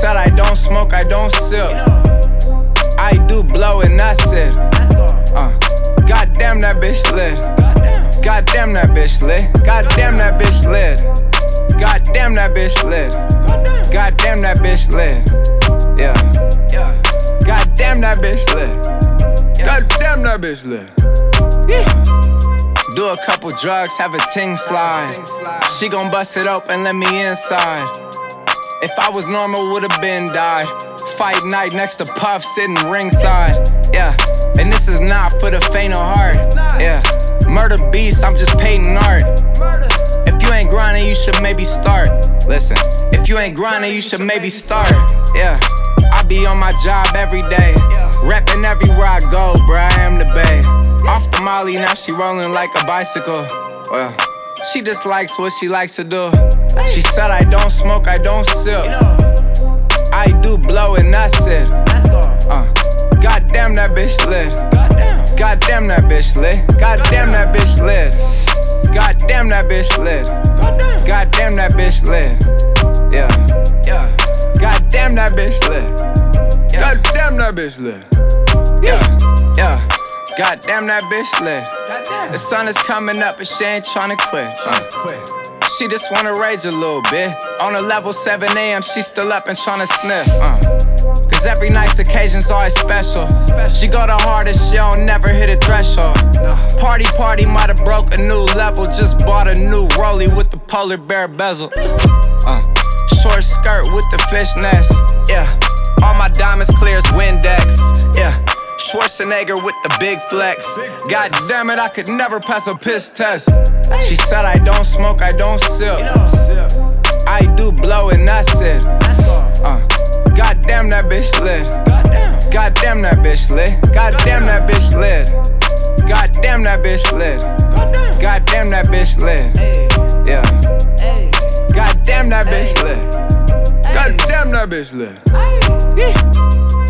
said I don't smoke, I don't sip. I do blow and that's it. Goddamn that bitch lit. Goddamn that bitch lit. Goddamn that bitch lit. Goddamn that bitch lit. Goddamn that bitch lit. Yeah. Goddamn that bitch lit. Goddamn that bitch lit. Do a couple drugs, have a ting slide. She gon' bust it open, let me inside. If I was normal, would've been died. Fight night next to Puff, sitting ringside. Yeah, and this is not for the faint of heart. Yeah, murder beast, I'm just painting art. If you ain't grinding, you should maybe start. Listen, if you ain't grinding, you should maybe start. Yeah, I be on my job every day. Reppin' everywhere I go, bruh, I am the bae. Off the molly, now she rollin' like a bicycle. Well, she just likes what she likes to do. She said I don't smoke, I don't sip. I do blow and that's it. Goddamn that bitch lit. Goddamn that bitch lit. Goddamn that bitch lit. Goddamn that bitch lit. Goddamn that bitch lit. Yeah. Goddamn that bitch lit. Goddamn that bitch lit. Yeah. Goddamn that bitch lit. The sun is coming up and she ain't tryna quit. She just wanna rage a little bit. On a level 7 a.m. she still up and tryna sniff. Cause every night's occasion's always special. She go the hardest, she don't never hit a threshold. Party might've broke a new level. Just bought a new rollie with the polar bear bezel. Short skirt with the fishnets. Yeah, all my diamonds clear as Windex. Yeah, Schwarzenegger with the big flex. God damn it, I could never pass a piss test. She said I don't smoke, I don't sip. I do blow and that's it. Goddamn that bitch lit. Goddamn that bitch lit. Goddamn that bitch lit. Goddamn that bitch lit. Goddamn that bitch lit. Yeah. Goddamn that bitch lit. Goddamn that bitch lit.